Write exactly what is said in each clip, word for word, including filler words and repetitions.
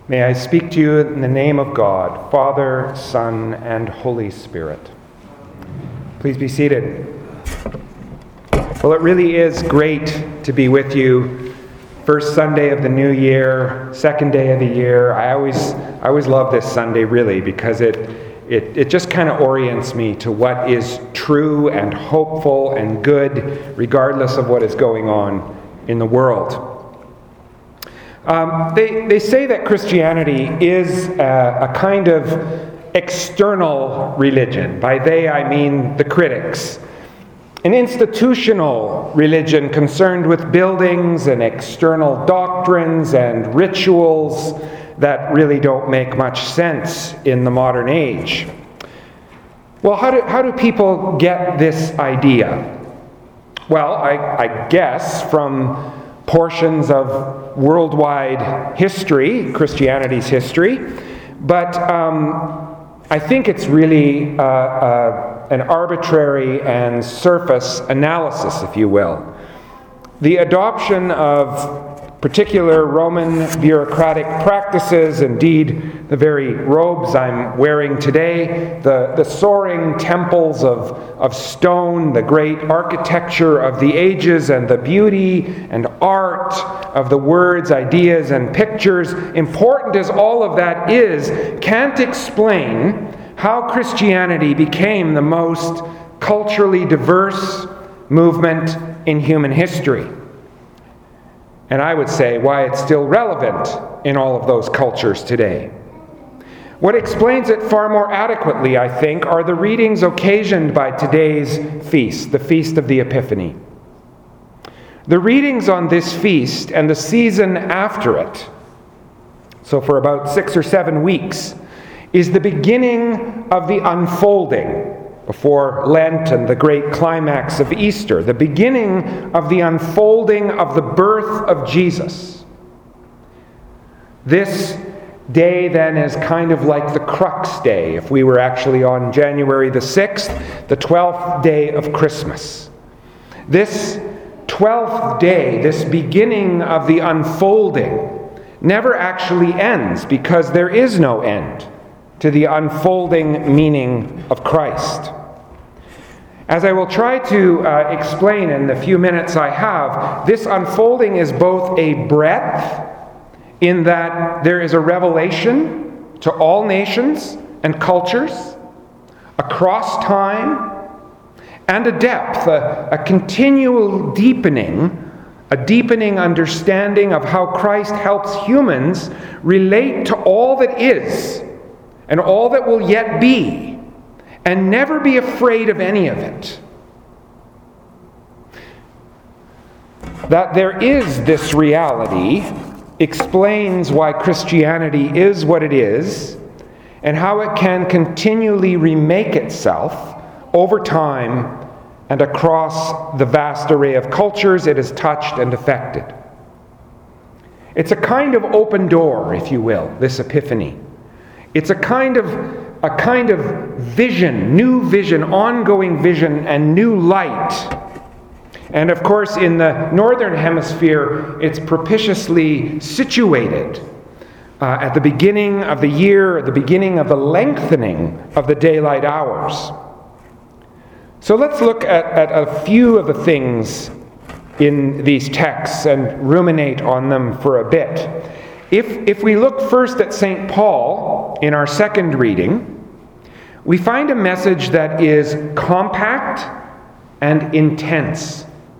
May I speak to you in the name of God, Father, Son, and Holy Spirit. Please be seated. Well, it really is great to be with you. First Sunday of the new year, second day of the year. I always I always love this Sunday, really, because it it, it just kind of orients me to what is true and hopeful and good, regardless of what is going on in the world. Um, they, they say that Christianity is a, a kind of external religion. By they, I mean the critics. An institutional religion concerned with buildings and external doctrines and rituals that really don't make much sense in the modern age. Well, how do, how do people get this idea? Well, I, I guess from portions of worldwide history, Christianity's history, but um, I think it's really uh, uh, an arbitrary and surface analysis, if you will. The adoption of particular Roman bureaucratic practices, indeed the very robes I'm wearing today, the, the soaring temples of, of stone, the great architecture of the ages, and the beauty and art of the words, ideas, and pictures, important as all of that is, can't explain how Christianity became the most culturally diverse movement in human history. And I would say why it's still relevant in all of those cultures today. What explains it far more adequately, I think, are the readings occasioned by today's feast, the Feast of the Epiphany. The readings on this feast and the season after it, so for about six or seven weeks, is the beginning of the unfolding before Lent and the great climax of Easter, the beginning of the unfolding of the birth of Jesus. This day then is kind of like the crux day, if we were actually on January the sixth, the twelfth day of Christmas. This twelfth day, this beginning of the unfolding, never actually ends because there is no end to the unfolding meaning of Christ. As I will try to uh, explain in the few minutes I have, this unfolding is both a breadth, in that there is a revelation to all nations and cultures, across time, and a depth, a, a continual deepening, a deepening understanding of how Christ helps humans relate to all that is and all that will yet be, and never be afraid of any of it. That there is this reality explains why Christianity is what it is, and how it can continually remake itself over time and across the vast array of cultures it has touched and affected. It's a kind of open door, if you will, this Epiphany. It's a kind of a kind of vision, new vision, ongoing vision, and new light. And of course, in the northern hemisphere, it's propitiously situated uh, at the beginning of the year, at the beginning of the lengthening of the daylight hours. So let's look at, at a few of the things in these texts and ruminate on them for a bit. If, if we look first at Saint Paul in our second reading, we find a message that is compact and intense.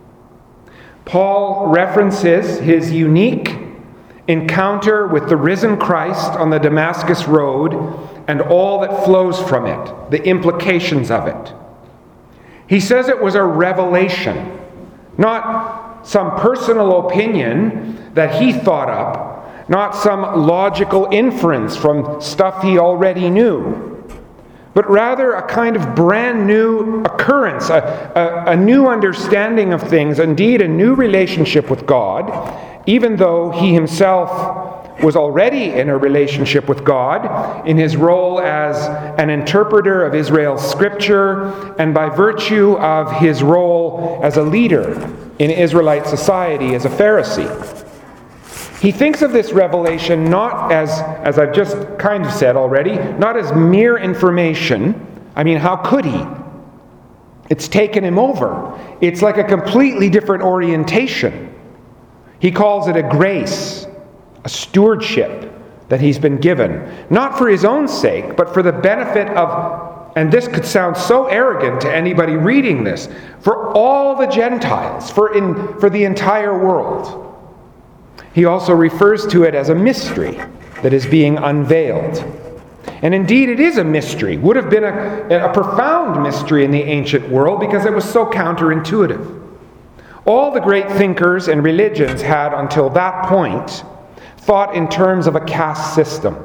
Paul references his unique encounter with the risen Christ on the Damascus Road and all that flows from it, the implications of it. He says it was a revelation, not some personal opinion that he thought up, not some logical inference from stuff he already knew, but rather a kind of brand new occurrence, a, a, a new understanding of things, indeed a new relationship with God, even though he himself was already in a relationship with God in his role as an interpreter of Israel's scripture and by virtue of his role as a leader in Israelite society as a Pharisee. He thinks of this revelation not as, as I've just kind of said already, not as mere information. I mean, how could he? It's taken him over. It's like a completely different orientation. He calls it a grace, a stewardship that he's been given, not for his own sake, but for the benefit of, and this could sound so arrogant to anybody reading this, for all the Gentiles, for, in, for the entire world. He also refers to it as a mystery that is being unveiled. And indeed, it is a mystery. Would have been a, a profound mystery in the ancient world because it was so counterintuitive. All the great thinkers and religions had, until that point, thought in terms of a caste system.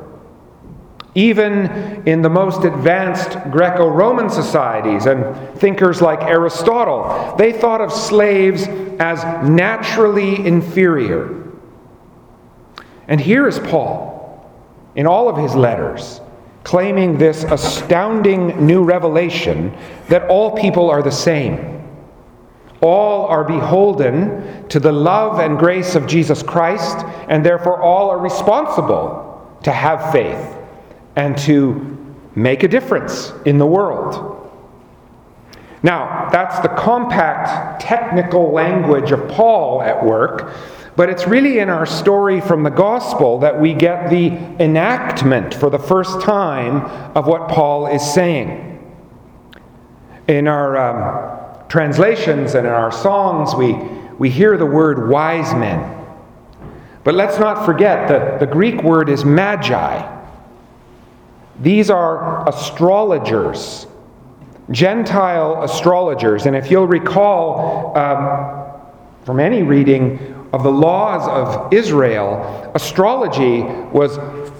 Even in the most advanced Greco-Roman societies and thinkers like Aristotle, they thought of slaves as naturally inferior. And here is Paul, in all of his letters, claiming this astounding new revelation that all people are the same. All are beholden to the love and grace of Jesus Christ, and therefore all are responsible to have faith and to make a difference in the world. Now, that's the compact, technical language of Paul at work, but it's really in our story from the gospel that we get the enactment for the first time of what Paul is saying. In our um, translations and in our songs, we, we hear the word wise men. But let's not forget that the Greek word is magi. These are astrologers, Gentile astrologers. And if you'll recall um, from any reading of the laws of Israel, astrology was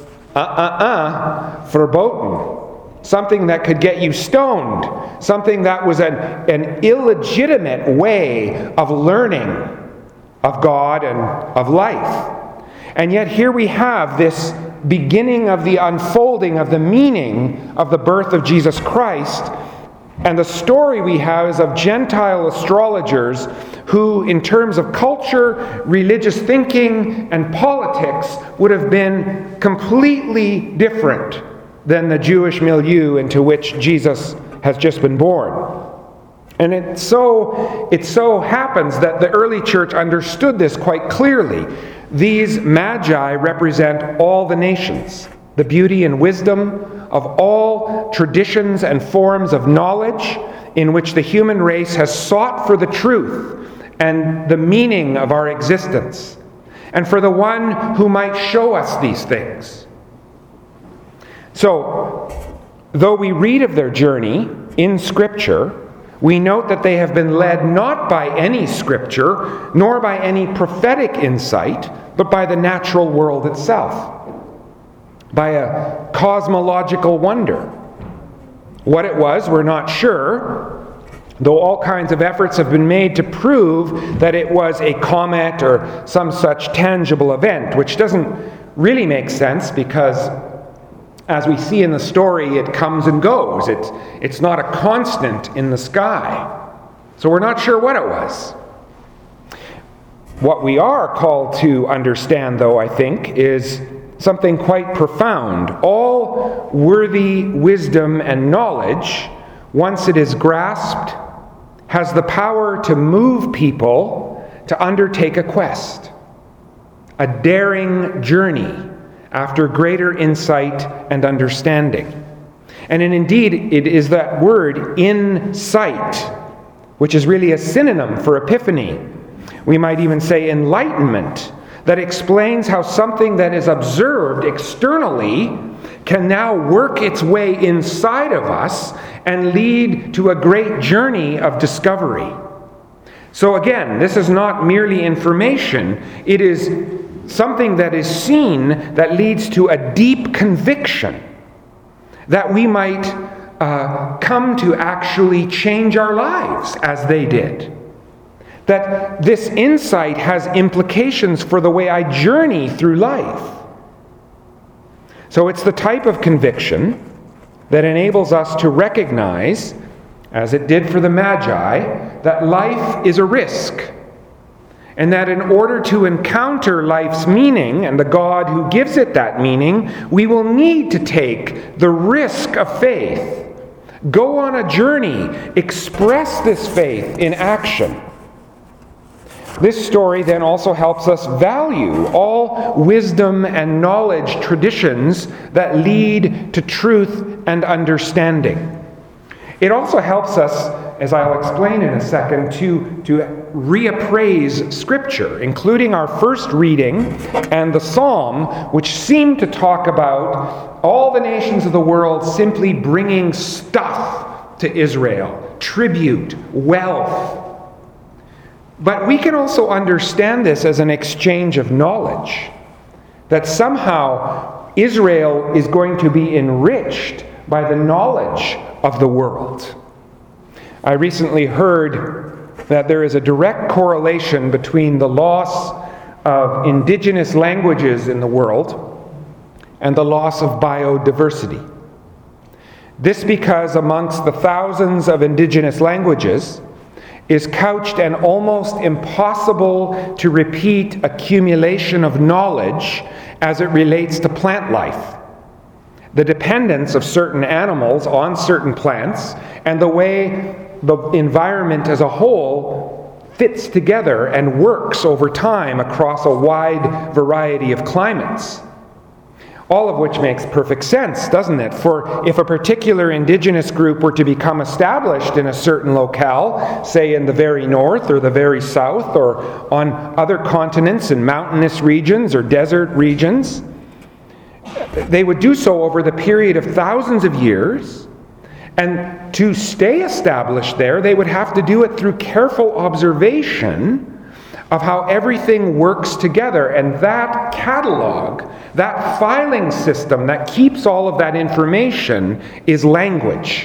uh-uh-uh verboten. Something that could get you stoned. Something that was an, an illegitimate way of learning of God and of life. And yet here we have this beginning of the unfolding of the meaning of the birth of Jesus Christ. And the story we have is of Gentile astrologers who, in terms of culture, religious thinking, and politics, would have been completely different than the Jewish milieu into which Jesus has just been born. And it so, it so happens that the early church understood this quite clearly. These magi represent all the nations, the beauty and wisdom of all traditions and forms of knowledge in which the human race has sought for the truth and the meaning of our existence, and for the one who might show us these things. So, though we read of their journey in Scripture, we note that they have been led not by any Scripture, nor by any prophetic insight, but by the natural world itself, by a cosmological wonder. What it was, we're not sure, though all kinds of efforts have been made to prove that it was a comet or some such tangible event, which doesn't really make sense because, as we see in the story, it comes and goes. It's, it's not a constant in the sky. So we're not sure what it was. What we are called to understand, though, I think, is something quite profound. All worthy wisdom and knowledge, once it is grasped, has the power to move people to undertake a quest, a daring journey after greater insight and understanding. And indeed, it is that word, insight, which is really a synonym for epiphany. We might even say enlightenment, that explains how something that is observed externally can now work its way inside of us and lead to a great journey of discovery. So again, this is not merely information. It is something that is seen that leads to a deep conviction that we might uh, come to actually change our lives as they did. That this insight has implications for the way I journey through life. So it's the type of conviction that enables us to recognize, as it did for the Magi, that life is a risk, and that in order to encounter life's meaning and the God who gives it that meaning, we will need to take the risk of faith, go on a journey, express this faith in action. This story then also helps us value all wisdom and knowledge traditions that lead to truth and understanding. It also helps us, as I'll explain in a second, to, to reappraise Scripture, including our first reading and the Psalm, which seem to talk about all the nations of the world simply bringing stuff to Israel, tribute, wealth. But we can also understand this as an exchange of knowledge, that somehow Israel is going to be enriched by the knowledge of the world. I recently heard that there is a direct correlation between the loss of indigenous languages in the world and the loss of biodiversity. This because amongst the thousands of indigenous languages is couched an almost impossible to repeat accumulation of knowledge as it relates to plant life, the dependence of certain animals on certain plants, and the way the environment as a whole fits together and works over time across a wide variety of climates. All of which makes perfect sense, doesn't it? For if a particular indigenous group were to become established in a certain locale, say in the very north or the very south, or on other continents in mountainous regions or desert regions, they would do so over the period of thousands of years. And to stay established there, they would have to do it through careful observation of how everything works together. And that catalog, that filing system that keeps all of that information is language.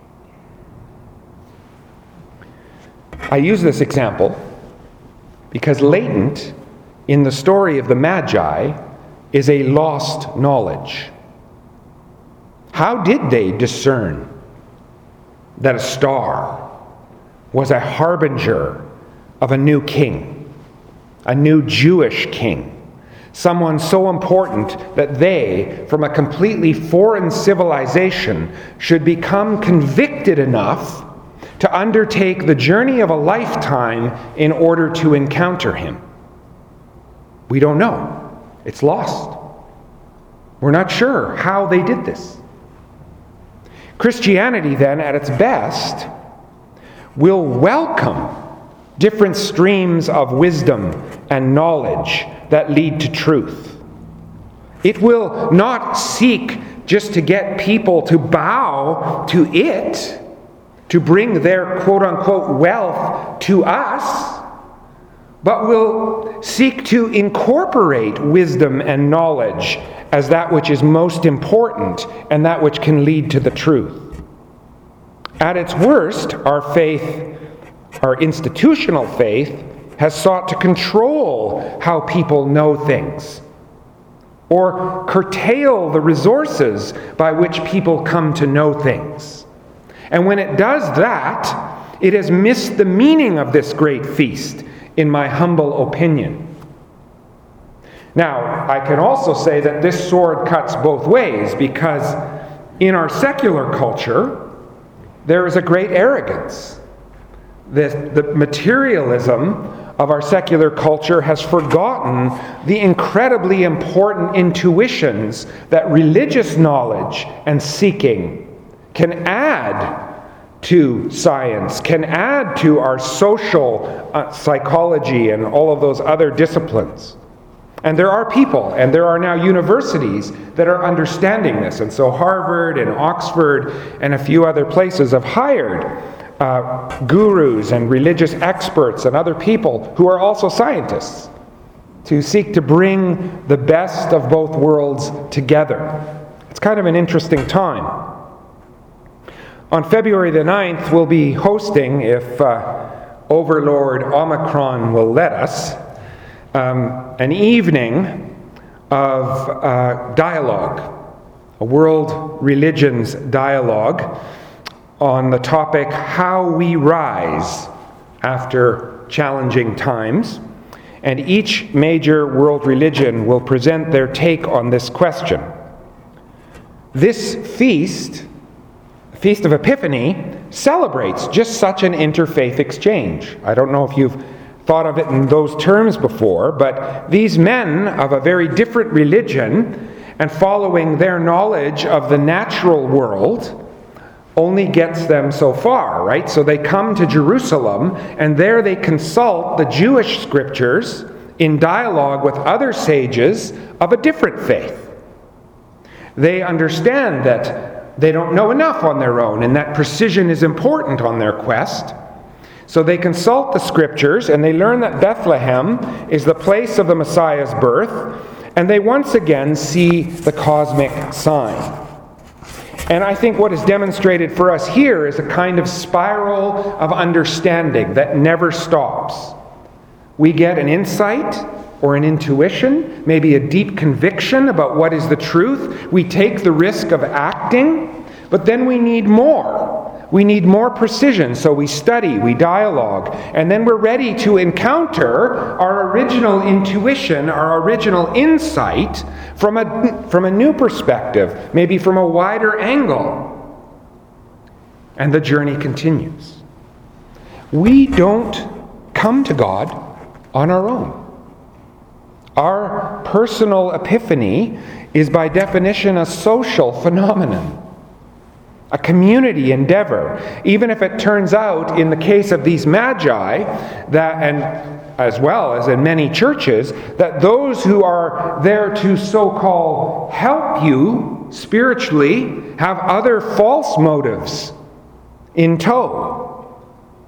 I use this example because latent in the story of the Magi is a lost knowledge. How did they discern that a star was a harbinger of a new king? A new Jewish king, someone so important that they, from a completely foreign civilization, should become convicted enough to undertake the journey of a lifetime in order to encounter him? We don't know. It's lost. We're not sure how they did this. Christianity, then, at its best, will welcome different streams of wisdom and knowledge that lead to truth. It will not seek just to get people to bow to it, to bring their quote-unquote wealth to us, but will seek to incorporate wisdom and knowledge as that which is most important and that which can lead to the truth. At its worst, our faith, our institutional faith, has sought to control how people know things, or curtail the resources by which people come to know things. And when it does that, it has missed the meaning of this great feast, in my humble opinion. Now, I can also say that this sword cuts both ways, because in our secular culture, there is a great arrogance. The, the materialism of our secular culture has forgotten the incredibly important intuitions that religious knowledge and seeking can add to science, can add to our social uh, psychology and all of those other disciplines. And there are people, and there are now universities that are understanding this. And so Harvard and Oxford and a few other places have hired uh, gurus and religious experts and other people who are also scientists to seek to bring the best of both worlds together. It's kind of an interesting time. On February the ninth, we'll be hosting, if uh, Overlord Omicron will let us, um, an evening of uh, dialogue, a world religions dialogue on the topic, How We Rise After Challenging Times. and each major world religion will present their take on this question. This feast, Feast of Epiphany, celebrates just such an interfaith exchange. I don't know if you've thought of it in those terms before, but these men of a very different religion and following their knowledge of the natural world only gets them so far, right? So they come to Jerusalem, and there they consult the Jewish scriptures in dialogue with other sages of a different faith. They understand that they don't know enough on their own, and that precision is important on their quest. So they consult the scriptures, and they learn that Bethlehem is the place of the Messiah's birth, and they once again see the cosmic sign. And I think what is demonstrated for us here is a kind of spiral of understanding that never stops. We get an insight or an intuition, maybe a deep conviction about what is the truth. We take the risk of acting, but then we need more. We need more precision, so we study, we dialogue, and then we're ready to encounter our original intuition, our original insight from a, from a new perspective, maybe from a wider angle. And the journey continues. We don't come to God on our own. Our personal epiphany is by definition a social phenomenon, a community endeavor, even if it turns out, in the case of these magi, that, and as well as in many churches, that those who are there to so-called help you spiritually have other false motives in tow.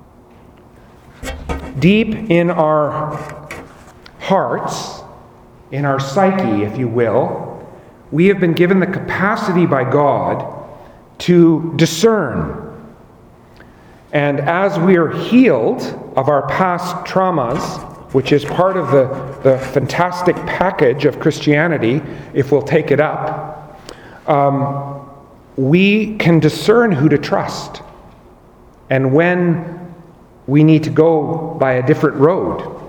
Deep in our hearts, in our psyche, if you will, we have been given the capacity by God to discern. And as we are healed of our past traumas, which is part of the, the fantastic package of Christianity, if we'll take it up, um, we can discern who to trust and when we need to go by a different road.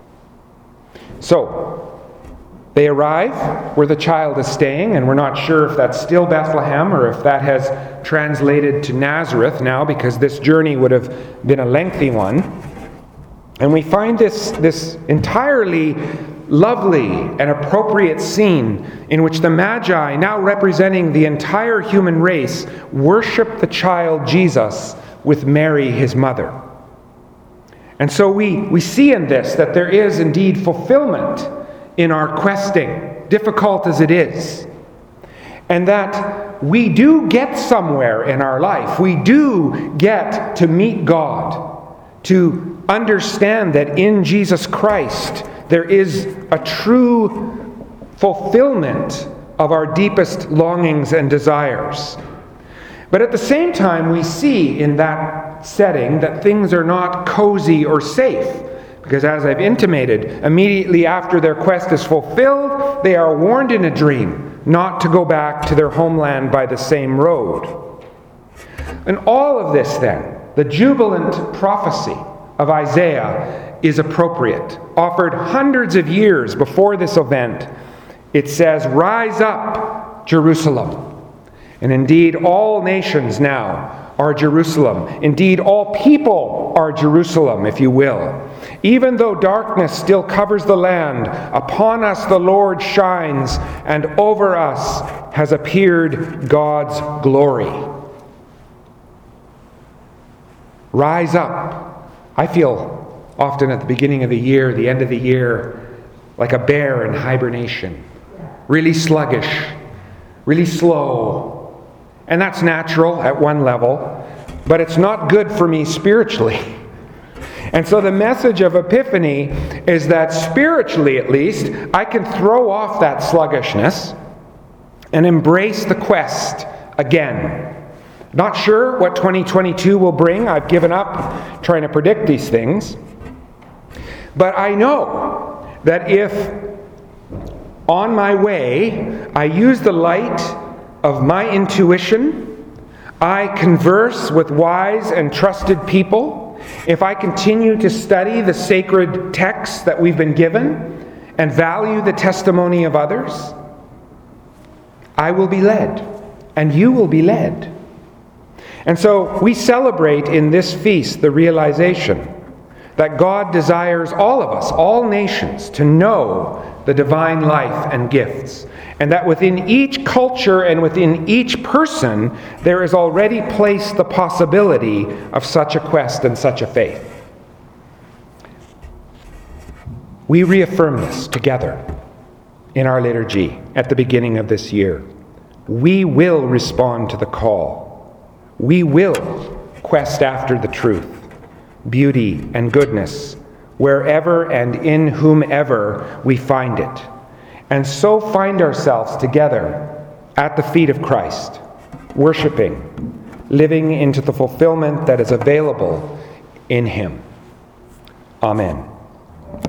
So, they arrive where the child is staying, and we're not sure if that's still Bethlehem or if that has translated to Nazareth now, because this journey would have been a lengthy one. And we find this, this entirely lovely and appropriate scene in which the Magi, now representing the entire human race, worship the child Jesus with Mary, his mother. And so we, we see in this that there is indeed fulfillment in our questing, difficult as it is, and that we do get somewhere in our life. We do get to meet God, to understand that in Jesus Christ there is a true fulfillment of our deepest longings and desires. But at the same time, we see in that setting that things are not cozy or safe. Because as I've intimated, immediately after their quest is fulfilled, they are warned in a dream not to go back to their homeland by the same road. And all of this then, the jubilant prophecy of Isaiah is appropriate. Offered hundreds of years before this event, it says, "Rise up, Jerusalem." And indeed, all nations now are Jerusalem. Indeed, all people are Jerusalem, if you will. Even though darkness still covers the land, upon us the Lord shines, and over us has appeared God's glory. Rise up. I feel often at the beginning of the year, the end of the year, like a bear in hibernation. Really sluggish, really slow. And that's natural at one level, but it's not good for me spiritually. And so the message of Epiphany is that spiritually, at least, I can throw off that sluggishness and embrace the quest again. Not sure what twenty twenty-two will bring. I've given up trying to predict these things. But I know that if on my way I use the light of my intuition, I converse with wise and trusted people, if I continue to study the sacred texts that we've been given and value the testimony of others, I will be led, and you will be led. And so we celebrate in this feast the realization that God desires all of us, all nations, to know the divine life and gifts, and that within each culture and within each person there is already placed the possibility of such a quest and such a faith. We reaffirm this together in our liturgy at the beginning of this year. We will respond to the call. We will quest after the truth, beauty, and goodness wherever and in whomever we find it, and so find ourselves together at the feet of Christ, worshiping, living into the fulfillment that is available in Him. Amen.